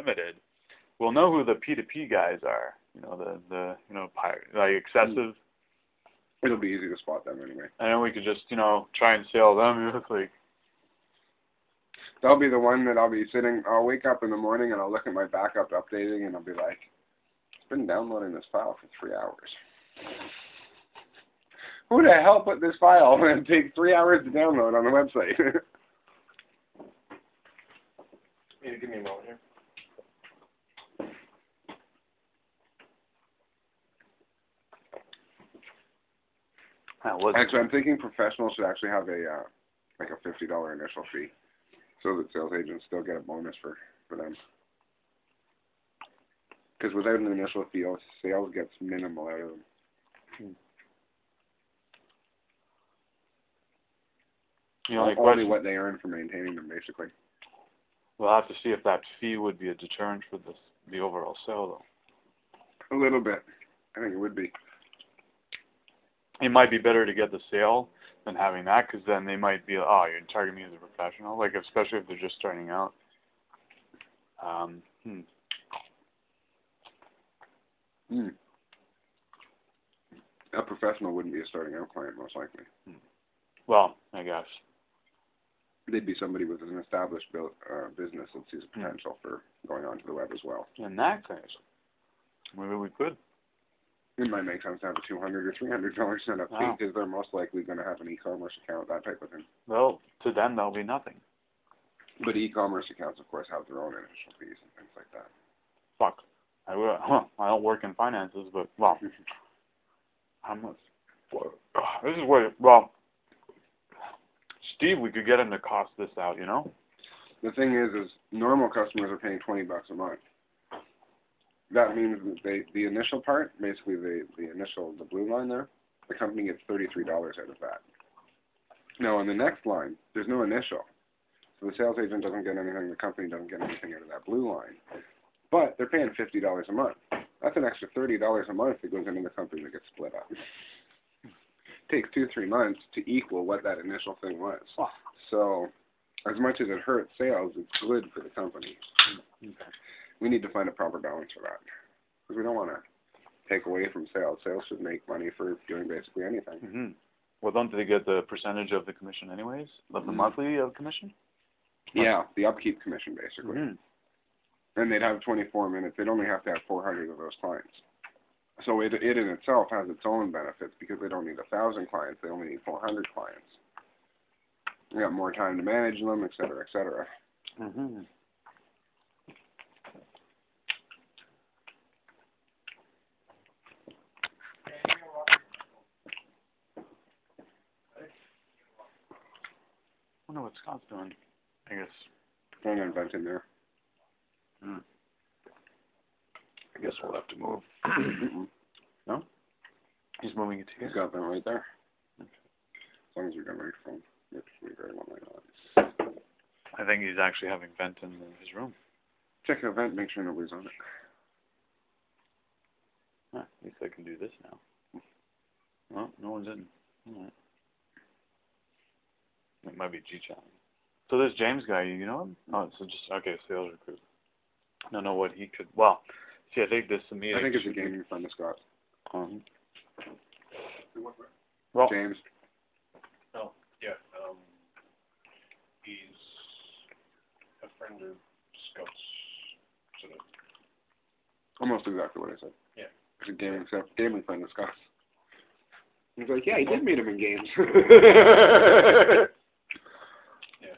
limited, we'll know who the P2P guys are. You know, the like excessive. It'll be easy to spot them anyway. And then we could just, try and sail them. It's like, that'll be the one that I'll be sitting. I'll wake up in the morning and I'll look at my backup updating and I'll be like, it's been downloading this file for 3 hours. Who the hell put this file and take 3 hours to download on the website? Give me a moment here. Actually, I'm thinking professionals should actually have a like a $50 initial fee, so that sales agents still get a bonus for them. Because without an initial fee, sales gets minimal out of them. Only what they earn for maintaining them, basically. We'll have to see if that fee would be a deterrent for the overall sale, though. A little bit. I think it would be. It might be better to get the sale than having that, because then they might be, oh, you're targeting me as a professional, like especially if they're just starting out. A professional wouldn't be a starting out client, most likely. Well, I guess. They'd be somebody with an established business that sees potential for going onto the web as well. In that case, maybe we could. It might make sense to have a $200 or $300 setup fee, because they're most likely going to have an e-commerce account, that type of thing. Well, to them, that'll be nothing. But e-commerce accounts, of course, have their own initial fees and things like that. Fuck. I don't work in finances, but, well, how much? This is where, well, Steve, we could get him to cost this out, The thing is normal customers are paying $20 a month. That means that the initial part, basically the blue line there, the company gets $33 out of that. Now on the next line, there's no initial. So the sales agent doesn't get anything, the company doesn't get anything out of that blue line. But they're paying $50 a month. That's an extra $30 a month that goes into the company that gets split up. It takes 2-3 months to equal what that initial thing was. Wow. So as much as it hurts sales, it's good for the company. Okay. We need to find a proper balance for that. Because we don't want to take away from sales. Sales should make money for doing basically anything. Mm-hmm. Well, don't they get the percentage of the commission anyways? Of the monthly commission? Yeah, the upkeep commission, basically. Mm-hmm. And they'd have 24 minutes. They'd only have to have 400 of those clients. So it in itself has its own benefits, because they don't need 1,000 clients. They only need 400 clients. They got more time to manage them, et cetera, et cetera. Mm-hmm. I wonder what Scott's doing. I guess. Don't invent in there. I guess we'll have to move. No? He's moving it to He's got them right there. Okay. As long as you're going right phone, which we very well might not. I think he's actually having vent in his room. Check the vent, make sure nobody's on it. At least I can do this now. Well, no one's in. All right. It might be G-Chan. So this James guy, you know him? Oh, so just, okay, sales recruit. I don't know what he could, well, see, I think this meeting. I think it's a gaming friend of Scott's. Well, James. Oh, yeah. He's a friend of Scott's, sort of. Almost exactly what I said. Yeah. It's a gaming friend of Scott's. He's like, yeah, he did meet him in games. Yeah.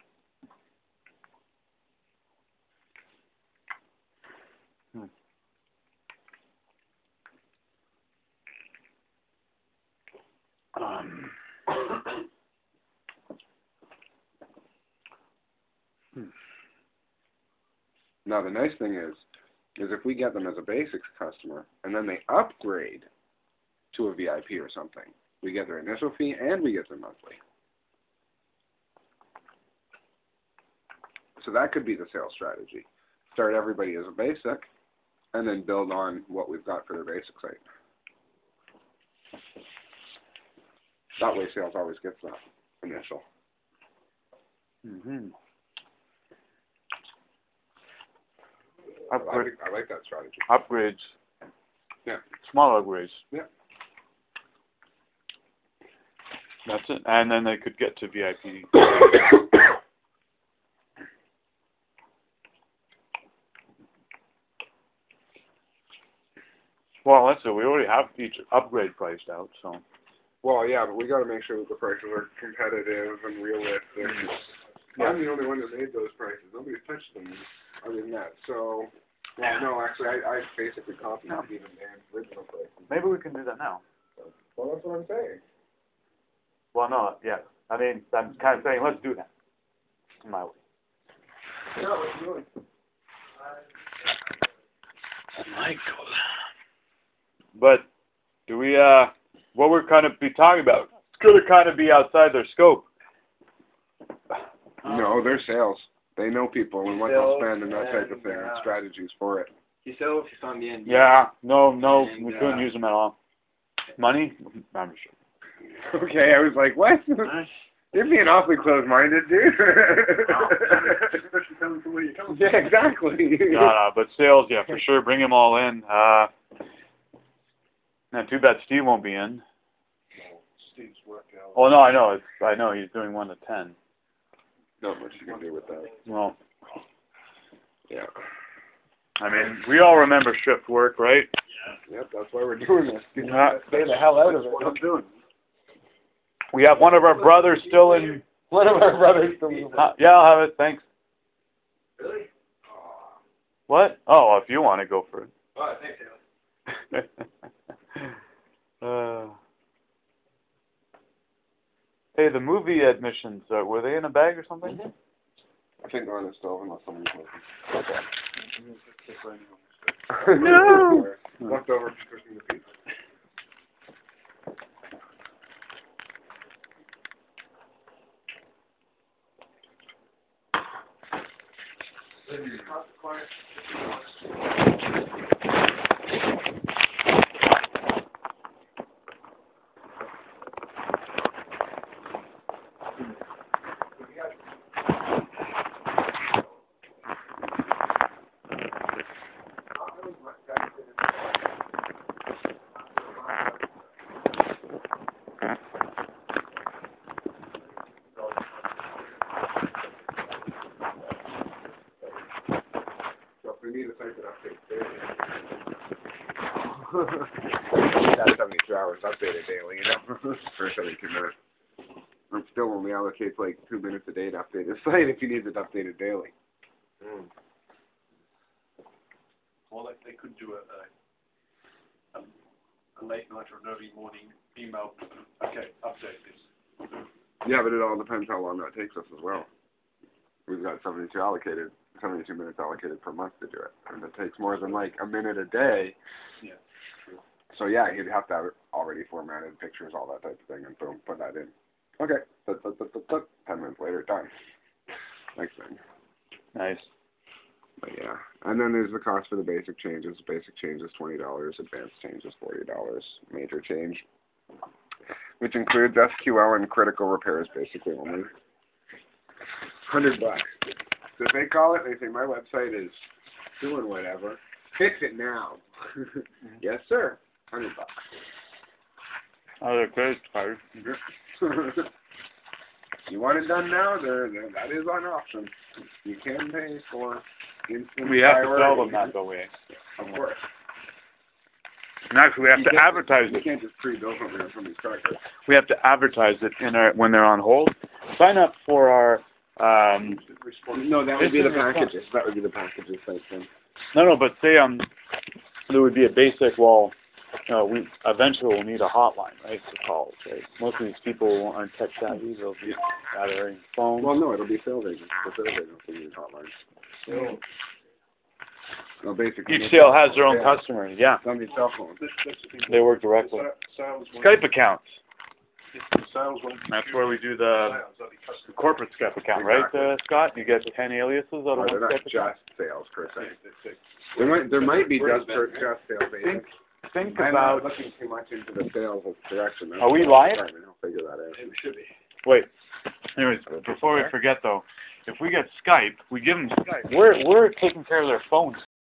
Now, the nice thing is if we get them as a basics customer, and then they upgrade to a VIP or something, we get their initial fee and we get their monthly. So that could be the sales strategy. Start everybody as a basic, and then build on what we've got for their basic site. That way sales always gets that initial. Mm-hmm. I like that strategy. Upgrades. Yeah. Small upgrades. Yeah. That's it. And then they could get to VIP. Well, that's it. We already have each upgrade priced out, so. Well, yeah, but we got to make sure that the prices are competitive and realistic. I'm the only one that made those prices. Nobody's touched them other than that. So, well, no, actually, I basically copied Stephen Dan's original prices. Maybe we can do that now. Well, that's what I'm saying. Well, no, yeah. I mean, I'm kind of saying, let's do that. My way. Yeah, let's do it. Michael. But do we, what we're kind of be talking about, it's going to kind of be outside their scope. No, they're sales. They know people and what they'll spend and that type of thing, and strategies for it. Yourself, you found the end. Yeah, no, And, we couldn't use them at all. Money? I'm sure. Okay, I was like, what? You're being awfully closed-minded, dude. Yeah, exactly. No, but sales, yeah, for sure. Bring them all in. Now, too bad Steve won't be in. No, Steve's worked out. Oh, no, I know. He's doing 1 to 10. Not much you can do with that. Well, Yeah. I mean, we all remember shift work, right? Yep, that's why we're doing this. Stay the hell out of it. That's what I'm doing. We have one of our brothers still in. One of our brothers from Yeah, I'll have it. Thanks. Really? What? Oh, if you want to go for it. Oh, thanks, Taylor. Hey, the movie admissions, were they in a bag or something? Mm-hmm. I think on is still unless somebody's looking. Okay. No! Leftover pushing the pizza. We need a site that updates daily. That's 72 hours updated daily, you know, for 72 minutes. And still only allocates like 2 minutes a day to update the site if you need it updated daily. Or like they could do a late night or an early morning email. Okay, update this. Yeah, but it all depends how long that takes us as well. We've got 72 minutes allocated per month to do it. And it takes more than like a minute a day. Yeah. So yeah, you'd have to have it already formatted, pictures, all that type of thing, and boom, put that in. Okay, 10 minutes later, done. Next thing. Nice. But yeah, and then there's the cost for the basic changes. Basic change is $20, advanced change is $40, major change, which includes SQL and critical repairs basically only. $100. So if they call it, they say, my website is doing whatever. Fix it now. Yes, sir. $100. Oh, they're credit card. You want it done now? That is an option. You can pay for instant We have to priority. tell them that, though, we. Of course. And actually, we have to advertise You it. can't just pre-bill something on somebody's credit card. We have to advertise it in our when they're on hold. Sign up for our. No, that would be the Instant response. packages. That would be the packages type thing. No, but say there would be a basic. Well, we eventually will need a hotline, right, for calls. Right? Most of these people aren't tech savvy. They'll be either phone. Well, no, it'll be sales agents. The sales agents will use hotlines. Well, basically, Each sale has their own customer. Yeah, Somebody's cell phone. That's the thing. they work directly. Sales one. Skype accounts. Sales one. That's where we do the Sales, that'd be customer. corporate Skype account, right, Scott? You get 10 aliases out of Well, one they're not Skype account. just sales per se. They- There might be Where just is that? sales agents. Think I'm not about. looking too much into the sales direction. That's Are we the live? department. I'll figure that out. It should be. Wait. Anyways, before we forget though, if we get Skype, we give them Skype. We're taking care of their phones.